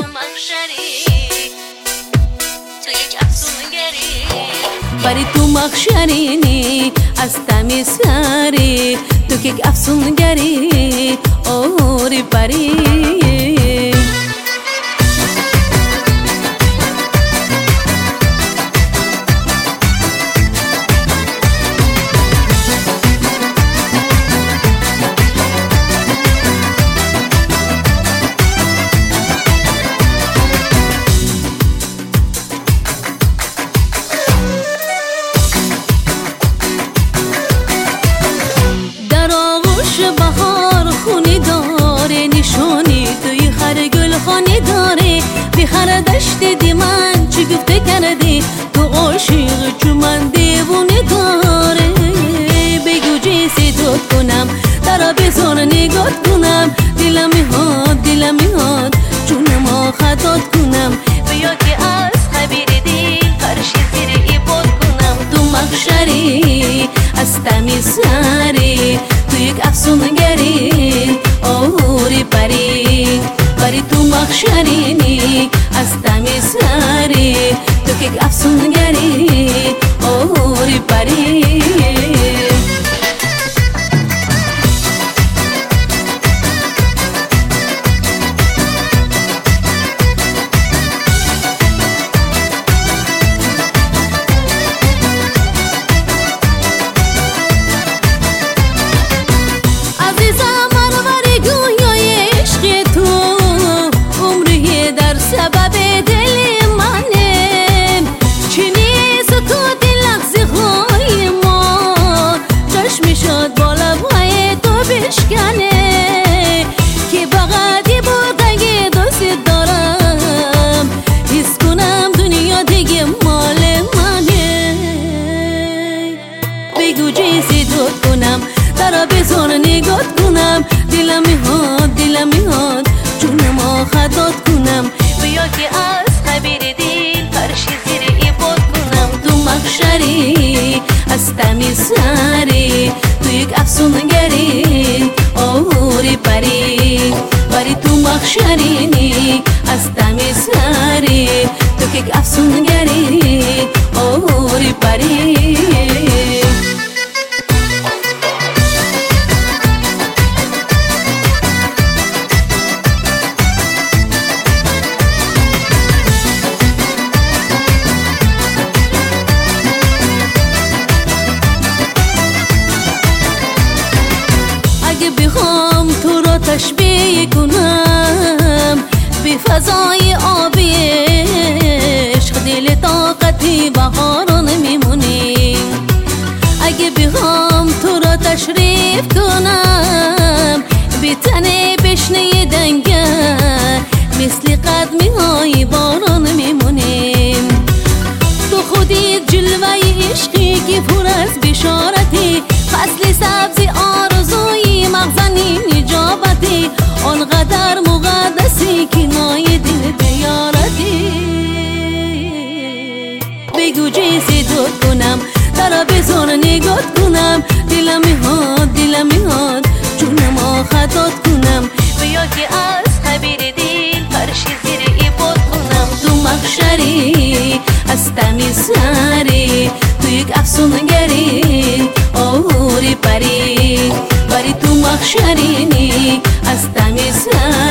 بری تو مخشرینی از تمیسری تو که افسونگری اوری بری بهار خونی داره نشانی توی خر گل خانی داره بی خر دشت دی من چی گفته کردی تو عاشق چو من دیوونه داره بگو جیسی دوت کنم درا بزار نگات کنم دلم میهاد جونم خطات کنم بیا که از خبیر دل فرشی زیر ای بود کنم تو مخشری از تمیسری یک افسونگری اوری بری بری تو مخشرینی از تمیسری تو که افسونگری اوری بری که بغدی بردگی دوست دارم حس کنم دنیا دیگه مال منه بگو جیسی دوت کنم درا بزار نگات کنم دلم میهاد جونم خطات کنم بیا که از خبیر دل فرشی زیر ای بود کنم تو مخشری از تمیسری تو یک افسونگری اوری بری بری تو مخشرینی از تمیسری تو که افسونگری اوری بری بخوام تو را تشبیه کنم به فضای آبی عشق دل طاقتی بهاران میمونی اگه بخوام تو را تشریف کنم به تنه بشنه دنگر مثل قدمی های باران میمونیم تو خودی جلوه عشقی که پر از بشارتی فصل سبزی آرزوی مغزنی نجابتی آنقدر مقدسی که نای دل بیارتی بگو جیسی دوت کنم درا بزار نگات کنم دلم میهاد جونم خطات کنم بیا که از خبیر دل فرشی زیر ای بود کنم تو مخشری از تمیسری تو یک افسونگری اوری بری بری تو مخشرینی از تمیسری